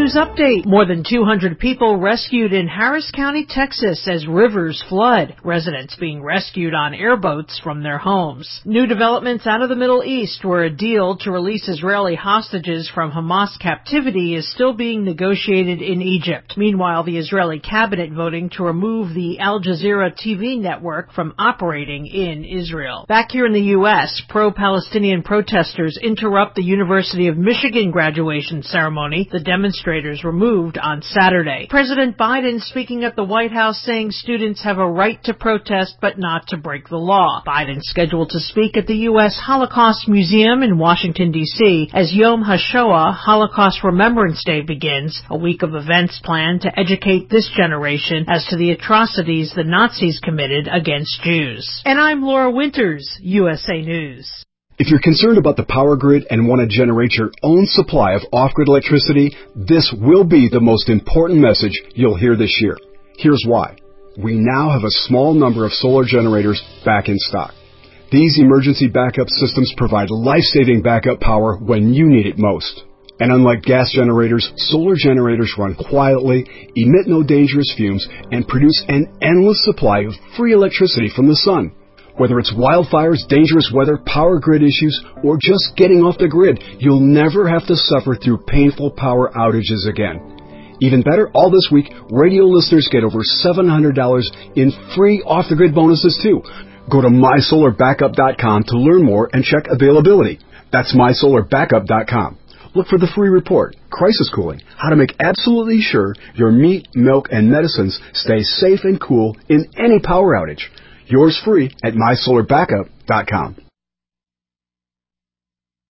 News update. More than 200 people rescued in Harris County, Texas as rivers flood. Residents being rescued on airboats from their homes. New developments out of the Middle East, where a deal to release Israeli hostages from Hamas captivity is still being negotiated in Egypt. Meanwhile, the Israeli cabinet voting to remove the Al Jazeera TV network from operating in Israel. Back here in the U.S., pro-Palestinian protesters interrupt the University of Michigan graduation ceremony. The demonstrators were moved on Saturday. President Biden speaking at the White House saying students have a right to protest but not to break the law. Biden scheduled to speak at the U.S. Holocaust Museum in Washington, D.C. as Yom HaShoah, Holocaust Remembrance Day, begins, a week of events planned to educate this generation as to the atrocities the Nazis committed against Jews. And I'm Laura Winters, USA News. If you're concerned about the power grid and want to generate your own supply of off-grid electricity, this will be the most important message you'll hear this year. Here's why. We now have a small number of solar generators back in stock. These emergency backup systems provide life-saving backup power when you need it most. And unlike gas generators, solar generators run quietly, emit no dangerous fumes, and produce an endless supply of free electricity from the sun. Whether it's wildfires, dangerous weather, power grid issues, or just getting off the grid, you'll never have to suffer through painful power outages again. Even better, all this week, radio listeners get over $700 in free off-the-grid bonuses too. Go to mysolarbackup.com to learn more and check availability. That's mysolarbackup.com. Look for the free report, Crisis Cooling, how to make absolutely sure your meat, milk, and medicines stay safe and cool in any power outage. Yours free at mysolarbackup.com.